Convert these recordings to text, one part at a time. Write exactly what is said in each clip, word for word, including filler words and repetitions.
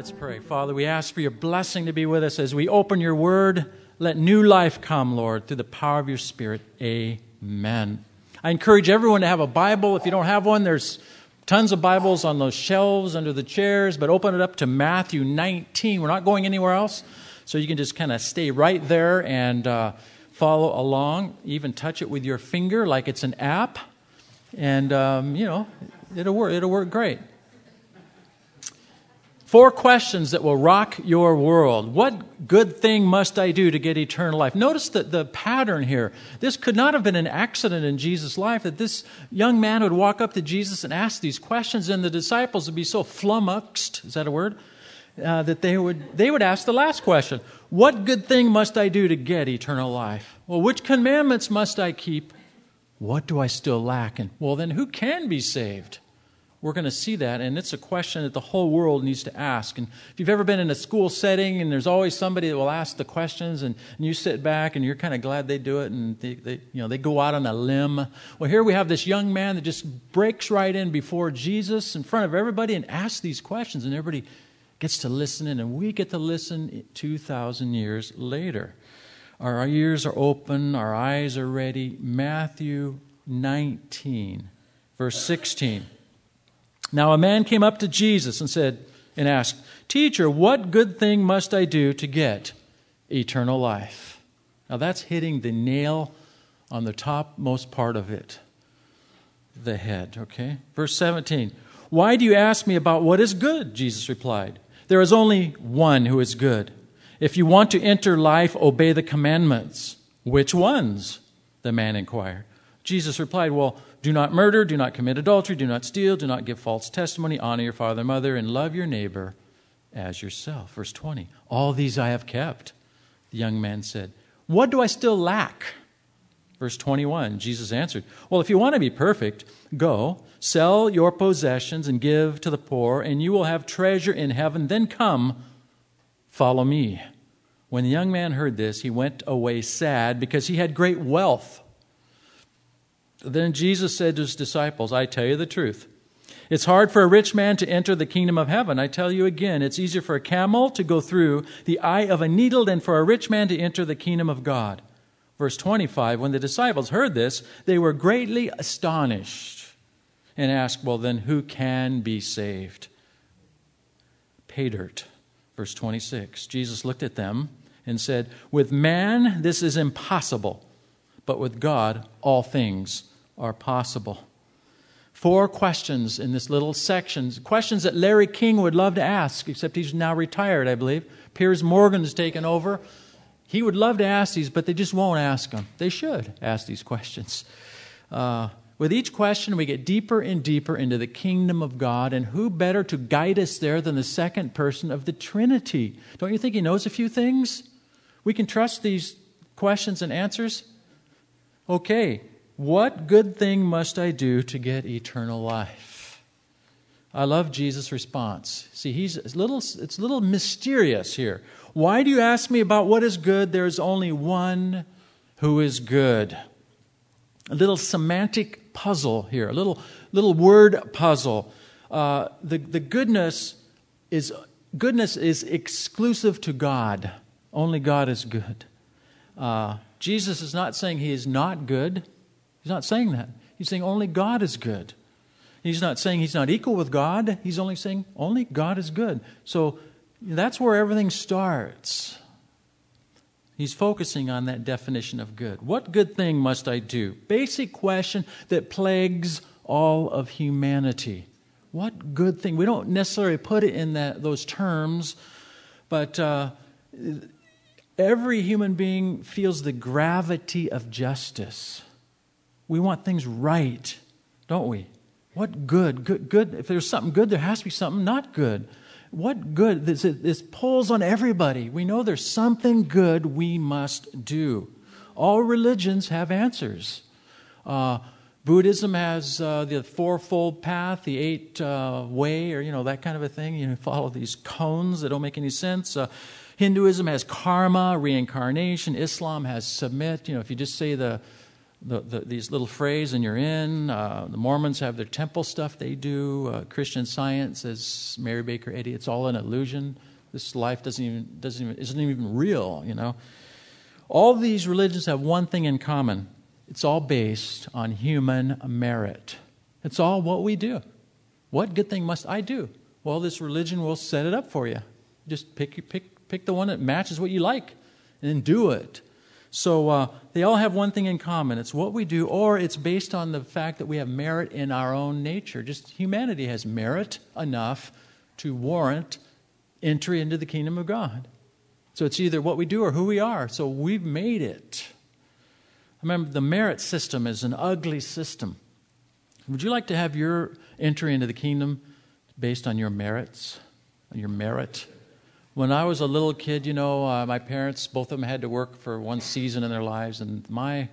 Let's pray. Father, we ask for your blessing to be with us as we open your word. Let new life come, Lord, through the power of your Spirit. Amen. I encourage everyone to have a Bible. If you don't have one, there's tons of Bibles on those shelves under the chairs, but open it up to Matthew nineteen. We're not going anywhere else, so you can just kind of stay right there and uh, follow along. Even touch it with your finger like it's an app, and um, you know, it'll work. It'll work great. Four questions that will rock your world. What good thing must I do to get eternal life? Notice that the pattern here. This could not have been an accident in Jesus' life, that this young man would walk up to Jesus and ask these questions, and the disciples would be so flummoxed, is that a word? Uh, that they would they would ask the last question. What good thing must I do to get eternal life? Well, which commandments must I keep? What do I still lack? And well, then who can be saved? We're going to see that, and it's a question that the whole world needs to ask. And if you've ever been in a school setting and there's always somebody that will ask the questions, and, and you sit back and you're kind of glad they do it, and they, they, you know, they go out on a limb. Well, here we have this young man that just breaks right in before Jesus in front of everybody and asks these questions, and everybody gets to listen in, and we get to listen two thousand years later. Our ears are open, our eyes are ready. Matthew nineteen, verse sixteen. Now a man came up to Jesus and said, and asked, "Teacher, what good thing must I do to get eternal life?" Now that's hitting the nail on the topmost part of it, the head, okay? Verse seventeen, "Why do you ask me about what is good?" Jesus replied. "There is only one who is good. If you want to enter life, obey the commandments." "Which ones?" the man inquired. Jesus replied, "Well, do not murder, do not commit adultery, do not steal, do not give false testimony, honor your father and mother, and love your neighbor as yourself." Verse twenty, "All these I have kept." The young man said, "What do I still lack?" Verse twenty-one, Jesus answered, "Well, if you want to be perfect, go, sell your possessions and give to the poor, and you will have treasure in heaven. Then come, follow me." When the young man heard this, he went away sad because he had great wealth. Then Jesus said to his disciples, "I tell you the truth. It's hard for a rich man to enter the kingdom of heaven. I tell you again, it's easier for a camel to go through the eye of a needle than for a rich man to enter the kingdom of God." Verse twenty-five, when the disciples heard this, they were greatly astonished and asked, "Well, then who can be saved?" Pay dirt. Verse twenty-six, Jesus looked at them and said, "With man this is impossible, but with God all things are possible." Four questions in this little section, questions that Larry King would love to ask, except he's now retired, I believe. Piers Morgan's taken over. He would love to ask these, but they just won't ask them. They should ask these questions. Uh, with each question, we get deeper and deeper into the kingdom of God, and who better to guide us there than the second person of the Trinity? Don't you think he knows a few things? We can trust these questions and answers. Okay, what good thing must I do to get eternal life? I love Jesus' response. See, he's a little, it's a little mysterious here. Why do you ask me about what is good? There is only one who is good. A little semantic puzzle here, a little, little word puzzle. Uh, the, the goodness is, goodness is exclusive to God. Only God is good. Uh, Jesus is not saying he is not good. He's not saying that. He's saying only God is good. He's not saying he's not equal with God. He's only saying only God is good. So that's where everything starts. He's focusing on that definition of good. What good thing must I do? Basic question that plagues all of humanity. What good thing? We don't necessarily put it in that those terms, but uh, every human being feels the gravity of justice. We want things right, don't we? What good? Good, good. If there's something good, there has to be something not good. What good? This, this pulls on everybody. We know there's something good we must do. All religions have answers. Uh, Buddhism has uh, the fourfold path, the eight uh, way, or you know that kind of a thing. You know, follow these cones that don't make any sense. Uh, Hinduism has karma, reincarnation. Islam has submit. You know, if you just say the the, the, these little phrases, and you're in. Uh, the Mormons have their temple stuff they do. Uh, Christian Science, says Mary Baker Eddy, it's all an illusion. This life doesn't even doesn't even isn't even real. You know, all these religions have one thing in common. It's all based on human merit. It's all what we do. What good thing must I do? Well, this religion will set it up for you. Just pick pick pick the one that matches what you like, and then do it. So uh, they all have one thing in common. It's what we do, or it's based on the fact that we have merit in our own nature. Just humanity has merit enough to warrant entry into the kingdom of God. So it's either what we do or who we are. So we've made it. Remember, the merit system is an ugly system. Would you like to have your entry into the kingdom based on your merits, on your merit? When I was a little kid, you know, uh, my parents, both of them had to work for one season in their lives, and my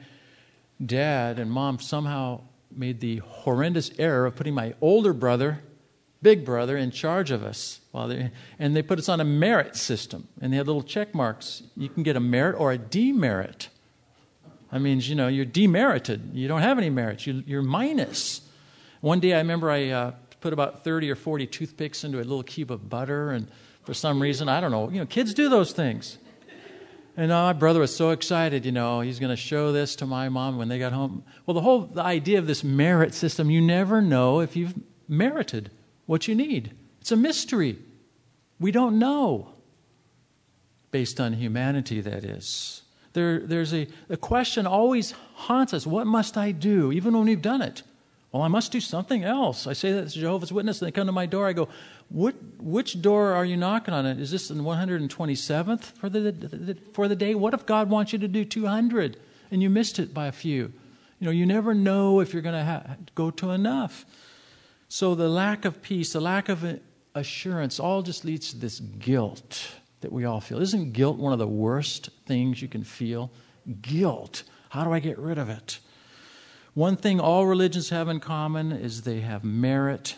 dad and mom somehow made the horrendous error of putting my older brother, big brother, in charge of us. Well, they, and they put us on a merit system, and they had little check marks. You can get a merit or a demerit. That means, you know, you're demerited. You don't have any merits. You, you're minus. One day I remember I uh, put about thirty or forty toothpicks into a little cube of butter, and for some reason, I don't know, you know, kids do those things. And uh, my brother was so excited, you know, he's going to show this to my mom when they got home. Well, the whole the idea of this merit system, you never know if you've merited what you need. It's a mystery. We don't know. Based on humanity, that is. There, there's a, a question always haunts us. What must I do, even when we've done it? Well, I must do something else. I say that to Jehovah's Witness, and they come to my door. I go, what, which door are you knocking on? It Is this the one hundred twenty-seventh for the, the for the day? What if God wants you to do two hundred and you missed it by a few? You know, you never know if you're going to ha- go to enough. So the lack of peace, the lack of assurance, all just leads to this guilt that we all feel. Isn't guilt one of the worst things you can feel? Guilt. How do I get rid of it? One thing all religions have in common is they have merit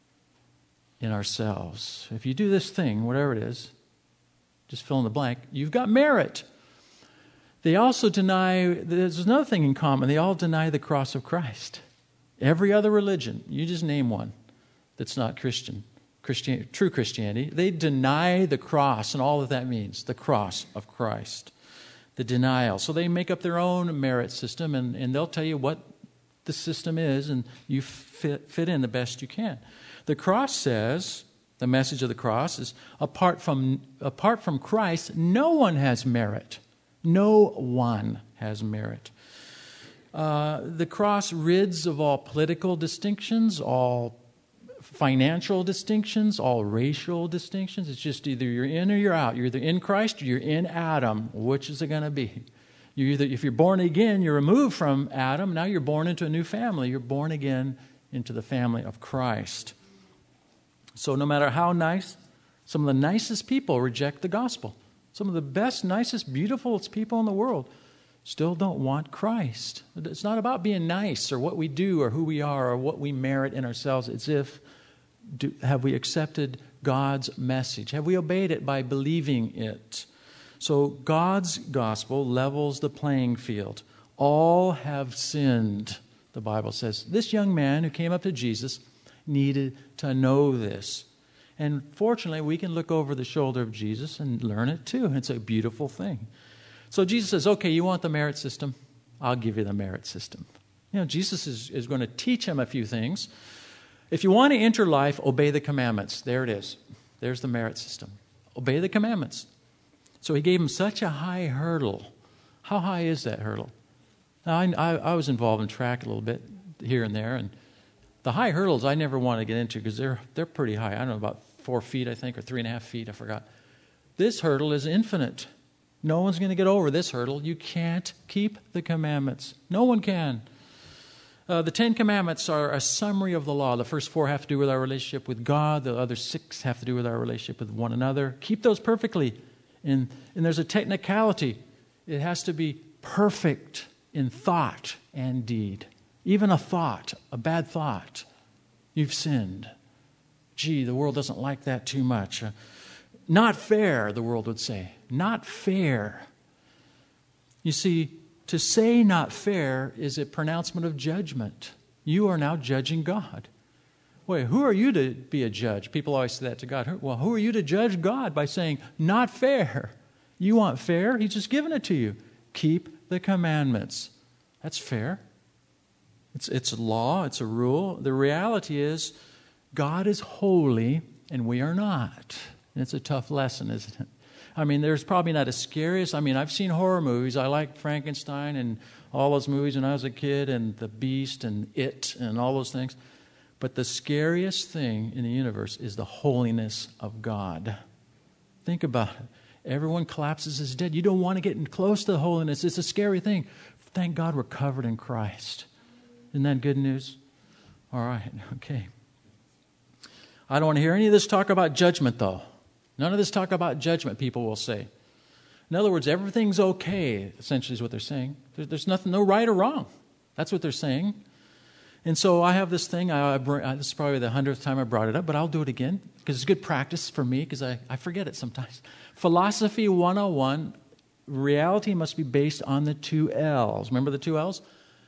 in ourselves. If you do this thing, whatever it is, just fill in the blank, you've got merit. They also deny, there's another thing in common, they all deny the cross of Christ. Every other religion, you just name one that's not Christian, Christian, true Christianity, they deny the cross and all that that means, the cross of Christ, the denial. So they make up their own merit system, and, and they'll tell you what the system is, and you fit, fit in the best you can. The cross says, the message of the cross is, apart from, apart from Christ, no one has merit. No one has merit. Uh, the cross rids of all political distinctions, all financial distinctions, all racial distinctions. It's just either you're in or you're out. You're either in Christ or you're in Adam. Which is it going to be? You either, if you're born again, you're removed from Adam. Now you're born into a new family. You're born again into the family of Christ. So no matter how nice, some of the nicest people reject the gospel. Some of the best, nicest, beautifulest people in the world still don't want Christ. It's not about being nice or what we do or who we are or what we merit in ourselves. It's if, do, have we accepted God's message? Have we obeyed it by believing it? So God's gospel levels the playing field. All have sinned, the Bible says. This young man who came up to Jesus needed to know this. And fortunately, we can look over the shoulder of Jesus and learn it too. It's a beautiful thing. So Jesus says, okay, you want the merit system? I'll give you the merit system. You know, Jesus is, is going to teach him a few things. If you want to enter life, obey the commandments. There it is. There's the merit system. Obey the commandments. So he gave him such a high hurdle. How high is that hurdle? Now, I, I, I was involved in track a little bit here and there, and the high hurdles I never want to get into because they're they're pretty high. I don't know, about four feet, I think, or three and a half feet. I forgot. This hurdle is infinite. No one's going to get over this hurdle. You can't keep the commandments. No one can. Uh, the Ten Commandments are a summary of the law. The first four have to do with our relationship with God. The other six have to do with our relationship with one another. Keep those perfectly. And, and there's a technicality. It has to be perfect in thought and deed. Even a thought, a bad thought, you've sinned. Gee, the world doesn't like that too much. Uh, not fair, the world would say. Not fair. You see, To say not fair is a pronouncement of judgment. You are now judging God. Wait, who are you to be a judge? People always say that to God. Well, who are you to judge God by saying, not fair? You want fair? He's just given it to you. Keep the commandments. That's fair. It's, it's a law. It's a rule. The reality is God is holy and we are not. And it's a tough lesson, isn't it? I mean, there's probably not as scariest. I mean, I've seen horror movies. I like Frankenstein and all those movies when I was a kid, and The Beast and It and all those things. But the scariest thing in the universe is the holiness of God. Think about it. Everyone collapses as dead. You don't want to get close to the holiness. It's a scary thing. Thank God we're covered in Christ. Isn't that good news? All right, okay. I don't want to hear any of this talk about judgment, though. None of this talk about judgment, people will say. In other words, everything's okay, essentially is what they're saying. There's nothing, no right or wrong. That's what they're saying. And so I have this thing, I, I, this is probably the hundredth time I brought it up, but I'll do it again because it's good practice for me because I, I forget it sometimes. Philosophy one oh one, reality must be based on the two L's. Remember the two L's?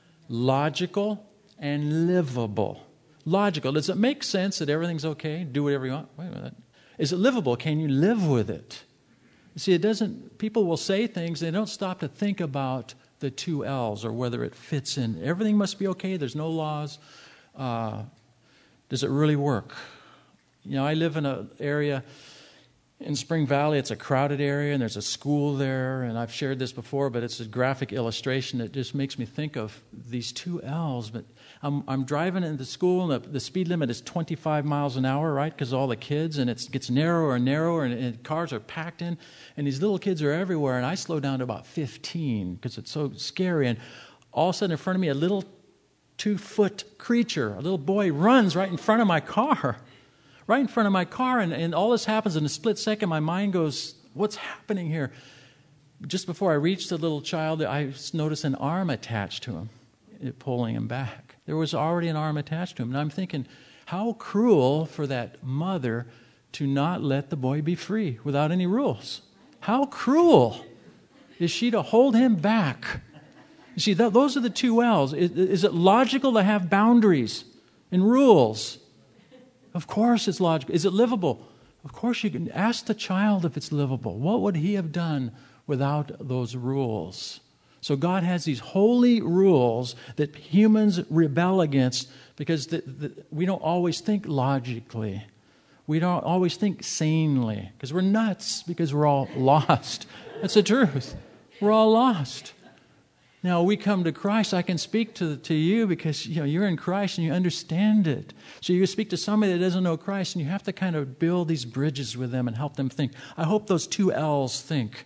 Logical and livable. Logical. Does it make sense that everything's okay? Do whatever you want? Wait a minute. Is it livable? Can you live with it? You see, it doesn't, people will say things, they don't stop to think about the two L's or whether it fits in. Everything must be okay. There's no laws. Uh, does it really work? You know, I live in an area in Spring Valley. It's a crowded area, and there's a school there, and I've shared this before, but it's a graphic illustration that just makes me think of these two L's. But I'm, I'm driving into school, and the, the speed limit is twenty-five miles an hour, right, because of all the kids, and it gets narrower and narrower, and, and cars are packed in, and these little kids are everywhere, and I slow down to about fifteen because it's so scary, and all of a sudden in front of me, a little two-foot creature, a little boy runs right in front of my car. Right in front of my car, and, and all this happens in a split second. My mind goes, what's happening here? Just before I reached the little child, I noticed an arm attached to him, it pulling him back. There was already an arm attached to him. And I'm thinking, how cruel for that mother to not let the boy be free without any rules. How cruel is she to hold him back? You see, th- those are the two L's. Is, is it logical to have boundaries and rules? Of course it's logical. Is it livable? Of course you can ask the child if it's livable. What would he have done without those rules? So God has these holy rules that humans rebel against because the, the, we don't always think logically. We don't always think sanely because we're nuts because we're all lost. That's the truth. We're all lost. Now, we come to Christ, I can speak to, to you because you know, you're in Christ and you understand it. So you speak to somebody that doesn't know Christ and you have to kind of build these bridges with them and help them think. I hope those two L's think.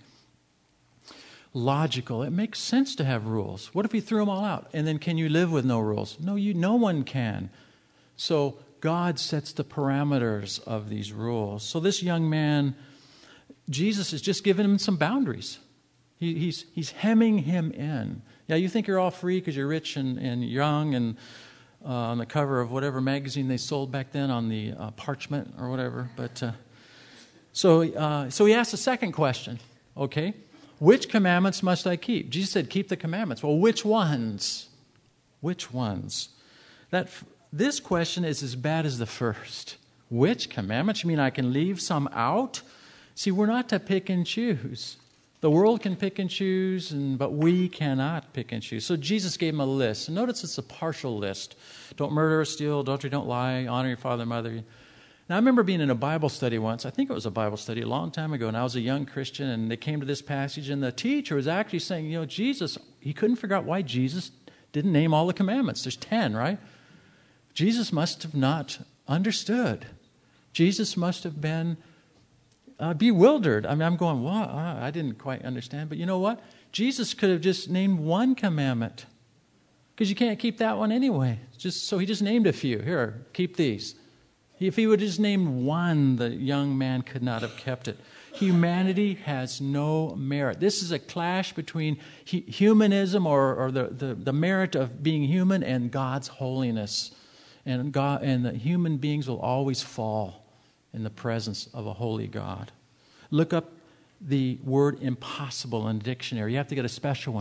Logical. It makes sense to have rules. What if we threw them all out? And then can you live with no rules? No, you. No one can. So God sets the parameters of these rules. So this young man, Jesus is just giving him some boundaries. He, he's, he's hemming him in. Yeah, you think you're all free because you're rich and, and young and uh, on the cover of whatever magazine they sold back then on the uh, parchment or whatever. But uh, so, uh, so he asked the second question, okay, which commandments must I keep? Jesus said, keep the commandments. Well, which ones? Which ones? That this question is as bad as the first. Which commandments? You mean I can leave some out? See, we're not to pick and choose. The world can pick and choose, and, but we cannot pick and choose. So Jesus gave him a list. And notice it's a partial list. Don't murder, steal, adultery, don't lie, honor your father and mother. Now, I remember being in a Bible study once. I think it was a Bible study a long time ago, and I was a young Christian, and they came to this passage, and the teacher was actually saying, you know, Jesus, he couldn't figure out why Jesus didn't name all the commandments. There's ten, right? Jesus must have not understood. Jesus must have been Uh, bewildered. I mean, I'm going, what? Well, I didn't quite understand. But you know what? Jesus could have just named one commandment because you can't keep that one anyway. Just so he just named a few. Here, keep these. If he would have just named one, the young man could not have kept it. Humanity has no merit. This is a clash between hu- humanism or, or the, the, the merit of being human and God's holiness. And God and the human beings will always fall in the presence of a holy God. Look up the word impossible in the dictionary. You have to get a special one.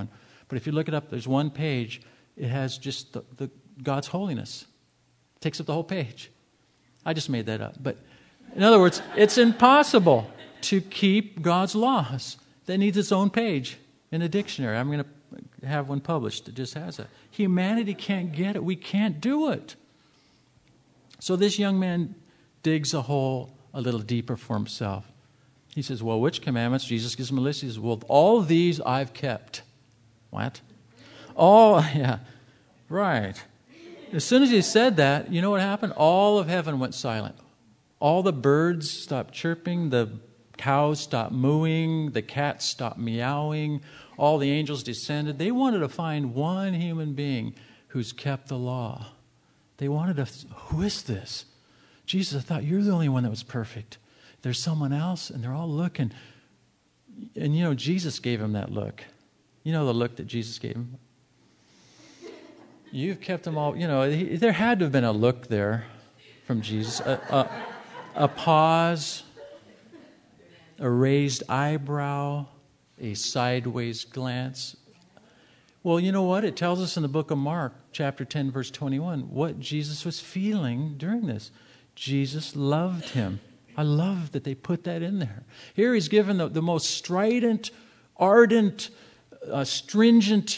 But if you look it up, there's one page. It has just the, the God's holiness. It takes up the whole page. I just made that up. But in other words, it's impossible to keep God's laws. That needs its own page in a dictionary. I'm going to have one published that just has it. Humanity can't get it. We can't do it. So this young man digs a hole a little deeper for himself. He says, well, which commandments? Jesus gives him a list. He says, well, all these I've kept. What? All, yeah, right. As soon as he said that, you know what happened? All of heaven went silent. All the birds stopped chirping. The cows stopped mooing. The cats stopped meowing. All the angels descended. They wanted to find one human being who's kept the law. They wanted to, who is this? Jesus, I thought you're the only one that was perfect. There's someone else, and they're all looking. And you know, Jesus gave him that look. You know the look that Jesus gave him? You've kept them all, you know, he, there had to have been a look there from Jesus. A, a, a pause, a raised eyebrow, a sideways glance. Well, you know what? It tells us in the book of Mark, chapter ten, verse twenty-one, what Jesus was feeling during this. Jesus loved him. I love that they put that in there. Here he's given the, the most strident, ardent, uh, stringent,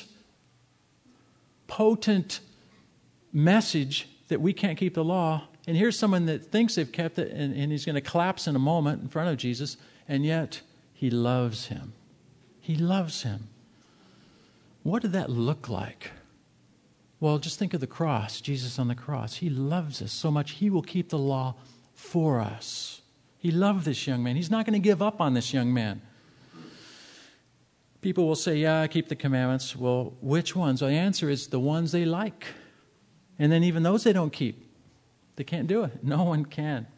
potent message that we can't keep the law. And here's someone that thinks they've kept it, and, and he's going to collapse in a moment in front of Jesus, and yet he loves him. He loves him. What did that look like? Well, just think of the cross, Jesus on the cross. He loves us so much, he will keep the law for us. He loved this young man. He's not going to give up on this young man. People will say, yeah, I keep the commandments. Well, which ones? Well, the answer is the ones they like. And then even those they don't keep. They can't do it. No one can.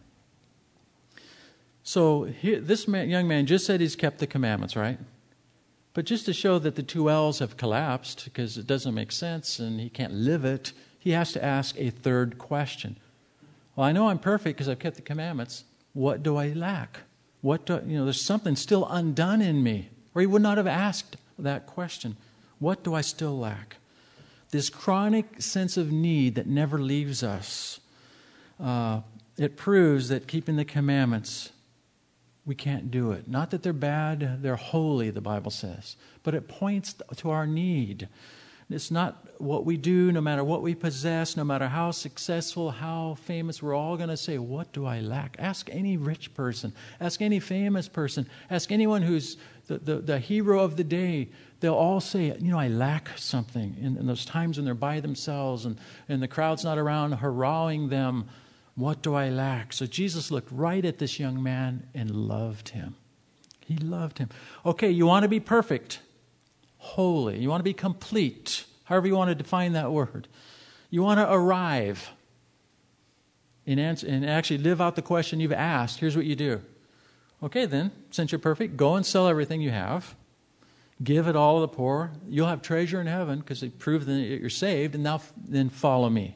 So here, this man, young man just said he's kept the commandments, right? But just to show that the two L's have collapsed because it doesn't make sense and he can't live it, he has to ask a third question. Well, I know I'm perfect because I've kept the commandments. What do I lack? What do, you know, there's something still undone in me. Or he would not have asked that question. What do I still lack? This chronic sense of need that never leaves us. Uh, it proves that keeping the commandments, we can't do it. Not that they're bad, they're holy, the Bible says. But it points to our need. It's not what we do, no matter what we possess, no matter how successful, how famous, we're all going to say, what do I lack? Ask any rich person. Ask any famous person. Ask anyone who's the, the, the hero of the day. They'll all say, you know, I lack something. In, in those times when they're by themselves and, and the crowd's not around hurrahing them, what do I lack? So Jesus looked right at this young man and loved him. He loved him. Okay, you want to be perfect. Holy. You want to be complete, however you want to define that word. You want to arrive and, answer, and actually live out the question you've asked. Here's what you do. Okay, then, since you're perfect, go and sell everything you have. Give it all to the poor. You'll have treasure in heaven because they prove that you're saved. And now then follow me.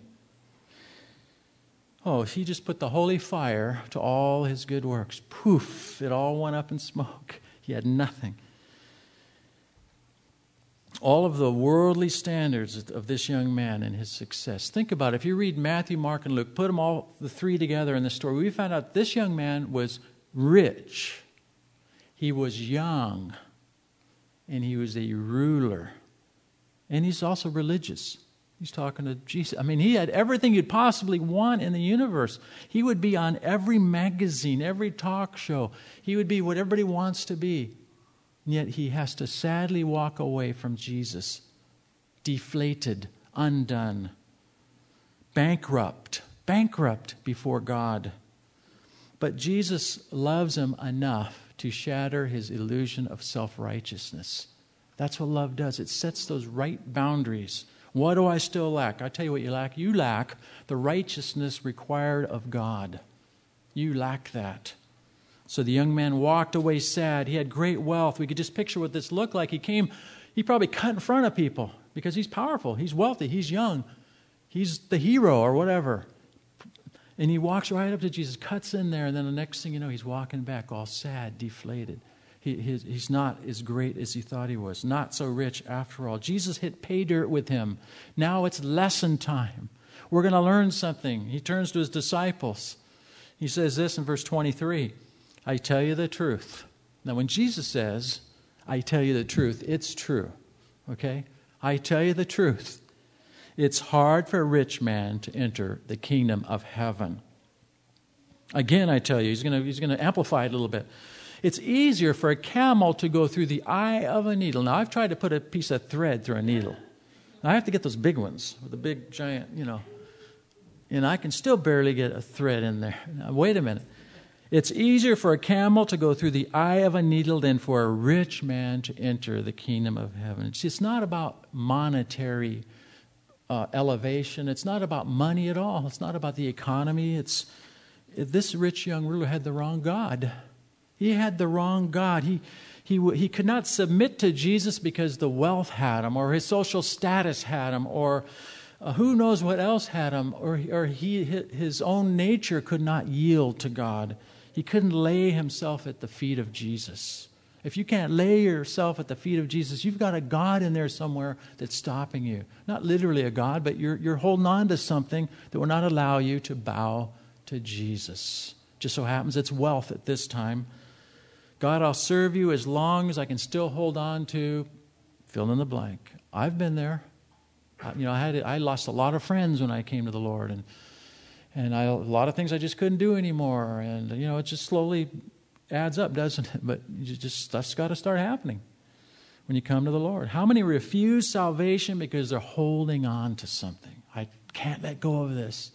Oh, he just put the holy fire to all his good works. Poof, it all went up in smoke. He had nothing. All of the worldly standards of this young man and his success. Think about it. If you read Matthew, Mark, and Luke, put them all, the three together in the story, we found out this young man was rich. He was young. And he was a ruler. And he's also religious. He's talking to Jesus. I mean, he had everything you'd possibly want in the universe. He would be on every magazine, every talk show. He would be what everybody wants to be. And yet he has to sadly walk away from Jesus, deflated, undone, bankrupt, bankrupt before God. But Jesus loves him enough to shatter his illusion of self-righteousness. That's what love does. It sets those right boundaries. What do I still lack? I'll tell you what you lack. You lack the righteousness required of God. You lack that. So the young man walked away sad. He had great wealth. We could just picture what this looked like. He came, he probably cut in front of people because he's powerful. He's wealthy. He's young. He's the hero or whatever. And he walks right up to Jesus, cuts in there, and then the next thing you know, he's walking back all sad, deflated. he, his, he's not as great as he thought he was. Not so rich after all. Jesus hit pay dirt with him. Now it's lesson time. We're going to learn something. He turns to his disciples. He says this in verse twenty-three. I tell you the truth. Now when Jesus says, I tell you the truth, it's true. Okay? I tell you the truth. It's hard for a rich man to enter the kingdom of heaven. Again, I tell you, he's going to, he's going to amplify it a little bit. It's easier for a camel to go through the eye of a needle. Now, I've tried to put a piece of thread through a needle. Now, I have to get those big ones with the big, giant, you know. And I can still barely get a thread in there. Now, wait a minute. It's easier for a camel to go through the eye of a needle than for a rich man to enter the kingdom of heaven. It's, it's not about monetary uh, elevation. It's not about money at all. It's not about the economy. It's this rich young ruler had the wrong God. He had the wrong God. He, he, he could not submit to Jesus because the wealth had him, or his social status had him, or uh, who knows what else had him, or, or he, his own nature could not yield to God. He couldn't lay himself at the feet of Jesus. If you can't lay yourself at the feet of Jesus, you've got a God in there somewhere that's stopping you. Not literally a God, but you're, you're holding on to something that will not allow you to bow to Jesus. Just so happens it's wealth at this time. God, I'll serve you as long as I can still hold on to fill in the blank. I've been there. I, you know, I had I lost a lot of friends when I came to the Lord, and and I, a lot of things I just couldn't do anymore. And you know, it just slowly adds up, doesn't it? But you just stuff's got to start happening when you come to the Lord. How many refuse salvation because they're holding on to something? I can't let go of this.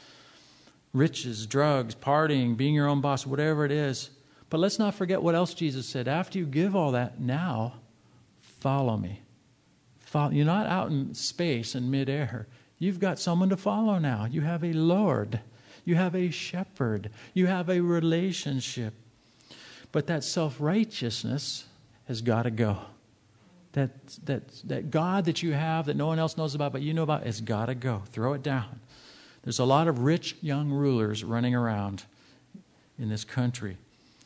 Riches, drugs, partying, being your own boss, whatever it is. But let's not forget what else Jesus said. After you give all that, now follow me. Follow. You're not out in space in midair. You've got someone to follow now. You have a Lord. You have a shepherd. You have a relationship. But that self-righteousness has got to go. That, that, that God that you have that no one else knows about but you know about has got to go. Throw it down. There's a lot of rich young rulers running around in this country.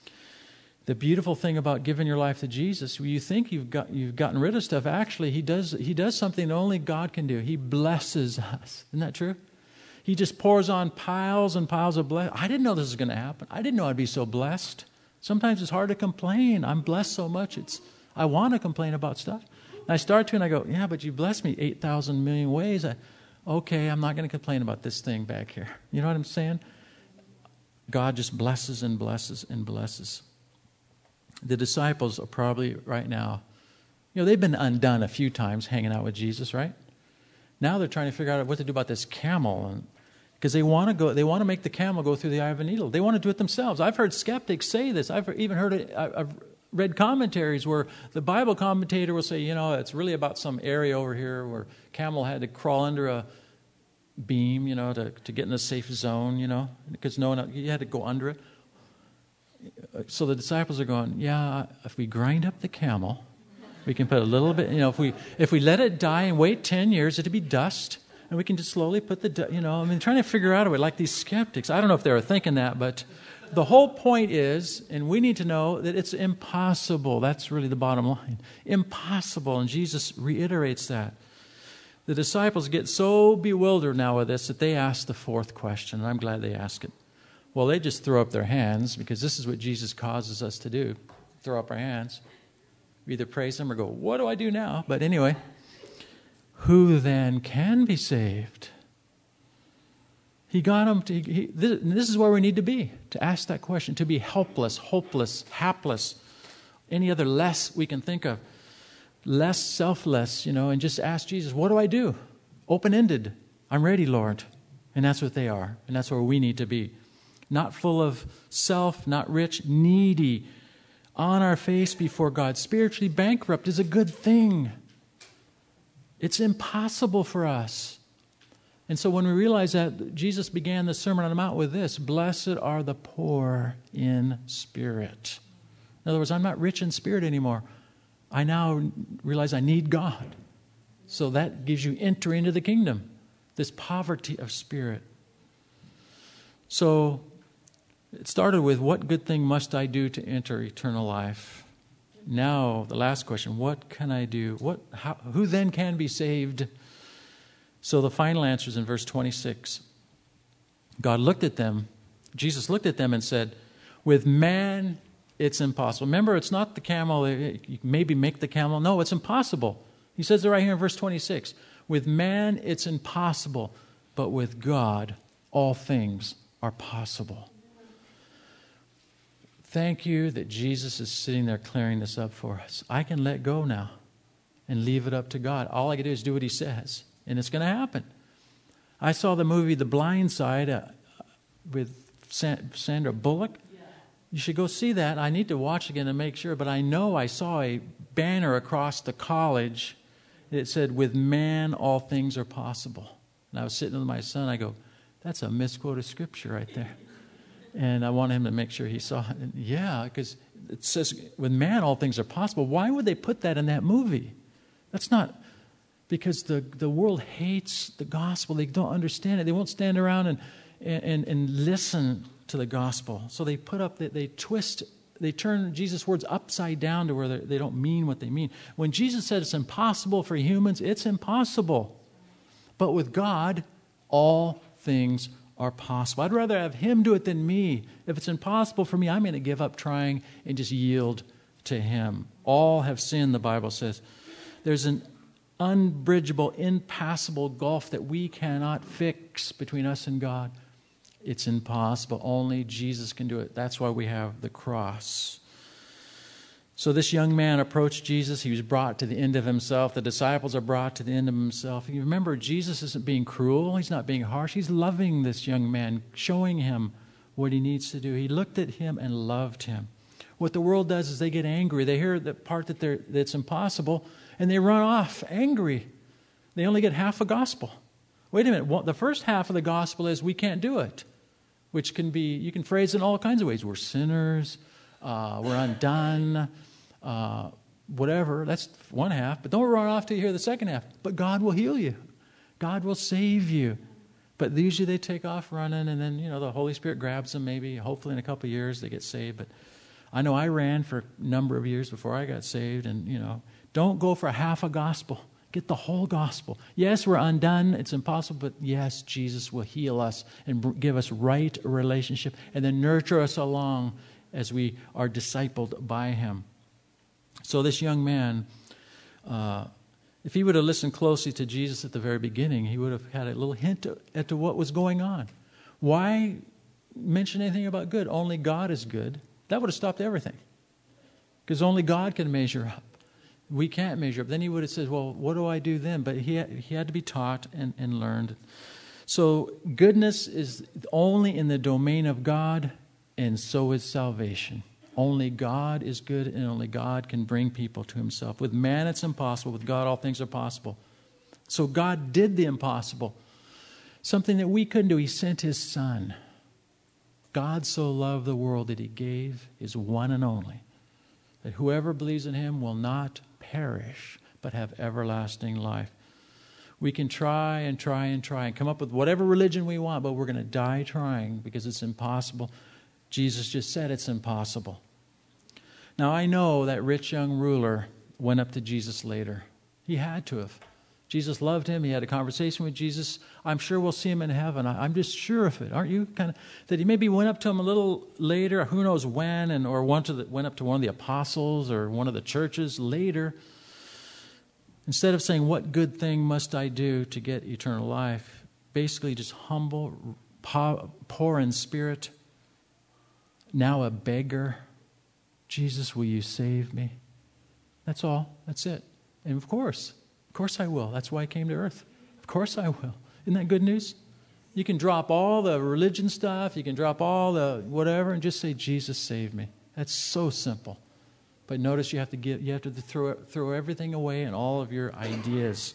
The beautiful thing about giving your life to Jesus, you think you've got you've gotten rid of stuff. Actually, he does he does something that only God can do. He blesses us. Isn't that true? He just pours on piles and piles of blessing. I didn't know this was going to happen. I didn't know I'd be so blessed. Sometimes it's hard to complain. I'm blessed so much. It's I want to complain about stuff. And I start to and I go, yeah, but you blessed me eight thousand million ways. I, okay, I'm not going to complain about this thing back here. You know what I'm saying? God just blesses and blesses and blesses. The disciples are probably right now, you know, they've been undone a few times hanging out with Jesus, right? Now they're trying to figure out what to do about this camel, and because they want to go, they want to make the camel go through the eye of a needle. They want to do it themselves. I've heard skeptics say this. I've even heard it. I've read commentaries where the Bible commentator will say, you know, it's really about some area over here where camel had to crawl under a beam, you know, to, to get in a safe zone, you know, because no one, you had to go under it. So the disciples are going, yeah, if we grind up the camel, we can put a little bit, you know, if we if we let it die and wait ten years, it'd be dust, and we can just slowly put the, you know, I mean, trying to figure out a way, like these skeptics. I don't know if they were thinking that, but the whole point is, and we need to know that it's impossible. That's really the bottom line. Impossible, and Jesus reiterates that. The disciples get so bewildered now with this that they ask the fourth question, and I'm glad they ask it. Well, they just throw up their hands because this is what Jesus causes us to do. Throw up our hands. We either praise him or go, what do I do now? But anyway, who then can be saved? He got them to, he, this, this is where we need to be, to ask that question, to be helpless, hopeless, hapless, any other less we can think of. Less selfless, you know, and just ask Jesus, what do I do? Open-ended. I'm ready, Lord. And that's what they are. And that's where we need to be. Not full of self, not rich, needy, on our face before God. Spiritually bankrupt is a good thing. It's impossible for us. And so when we realize that, Jesus began the Sermon on the Mount with this, blessed are the poor in spirit. In other words, I'm not rich in spirit anymore. I now realize I need God. So that gives you entry into the kingdom, this poverty of spirit. So it started with, what good thing must I do to enter eternal life? now the last question, what can I do? What? How, who then can be saved? So the final answer is in verse twenty-six. God looked at them, Jesus looked at them and said, with man it's impossible. Remember, it's not the camel, you maybe make the camel. No, it's impossible. He says it right here in verse twenty-six. With man it's impossible, but with God all things are possible. Thank you that Jesus is sitting there clearing this up for us. I can let go now and leave it up to God. All I can do is do what He says, and it's going to happen. I saw the movie The Blind Side uh, with San- Sandra Bullock. Yeah. You should go see that. I need to watch again to make sure, but I know I saw a banner across the college that said, with man all things are possible. And I was sitting with my son. I go, that's a misquoted scripture right there. And I want him to make sure he saw it. And yeah, because it says, with man all things are possible. Why would they put that in that movie? That's not, because the, the world hates the gospel. They don't understand it. They won't stand around and, and, and listen to the gospel. So they put up, they, they twist, they turn Jesus' words upside down to where they don't mean what they mean. When Jesus said it's impossible for humans, it's impossible. But with God, all things are possible. I'd rather have Him do it than me. If it's impossible for me, I'm going to give up trying and just yield to Him. All have sinned, the Bible says. There's an unbridgeable, impassable gulf that we cannot fix between us and God. It's impossible. Only Jesus can do it. That's why we have the cross. So this young man approached Jesus. He was brought to the end of himself. The disciples are brought to the end of himself. You remember, Jesus isn't being cruel. He's not being harsh. He's loving this young man, showing him what he needs to do. He looked at him and loved him. What the world does is they get angry. They hear the part that they're, that's impossible, and they run off angry. They only get half a gospel. Wait a minute. Well, the first half of the gospel is we can't do it, which can be, you can phrase it in all kinds of ways. We're sinners. Uh, we're undone. Uh, whatever. That's one half. But don't run off till you hear the second half. But God will heal you. God will save you. But usually they take off running, and then, you know, the Holy Spirit grabs them maybe. Hopefully in a couple of years they get saved. But I know I ran for a number of years before I got saved. And, you know, don't go for half a gospel. Get the whole gospel. Yes, we're undone. It's impossible. But yes, Jesus will heal us and give us right relationship and then nurture us along as we are discipled by Him. So this young man, uh, if he would have listened closely to Jesus at the very beginning, he would have had a little hint at to what was going on. Why mention anything about good? Only God is good. That would have stopped everything. Because only God can measure up. We can't measure up. Then he would have said, well, what do I do then? But he had, he had to be taught and, and learned. So goodness is only in the domain of God, and so is salvation. Only God is good, and only God can bring people to Himself. With man, it's impossible. With God, all things are possible. So God did the impossible. Something that we couldn't do. He sent His Son. God so loved the world that He gave His one and only, that whoever believes in Him will not perish, but have everlasting life. We can try and try and try and come up with whatever religion we want, but we're going to die trying because it's impossible. Jesus just said it's impossible. Now, I know that rich young ruler went up to Jesus later. He had to have. Jesus loved him. He had a conversation with Jesus. I'm sure we'll see him in heaven. I'm just sure of it. Aren't you? Kind of that he maybe went up to him a little later, who knows when, and or went, to the, went up to one of the apostles or one of the churches later. Instead of saying, what good thing must I do to get eternal life? Basically just humble, poor in spirit, now a beggar. Jesus, will you save me? That's all. That's it. And of course, of course I will. That's why I came to earth. Of course I will. Isn't that good news? You can drop all the religion stuff. You can drop all the whatever and just say, Jesus, save me. That's so simple. But notice you have to give, you have to throw, throw everything away and all of your ideas.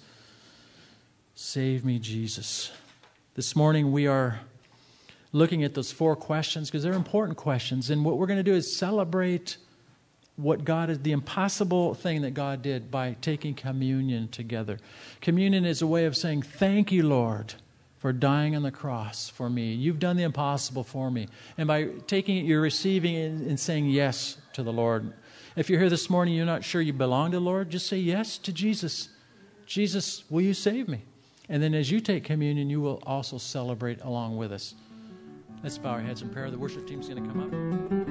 Save me, Jesus. This morning we are looking at those four questions because they're important questions. And what we're going to do is celebrate what God is, the impossible thing that God did by taking communion together. Communion is a way of saying, thank you, Lord, for dying on the cross for me. You've done the impossible for me. And by taking it, you're receiving it and saying yes to the Lord. If you're here this morning, you're not sure you belong to the Lord, just say yes to Jesus. Jesus, will you save me? And then as you take communion, you will also celebrate along with us. Let's bow our heads in prayer. The worship team's going to come up.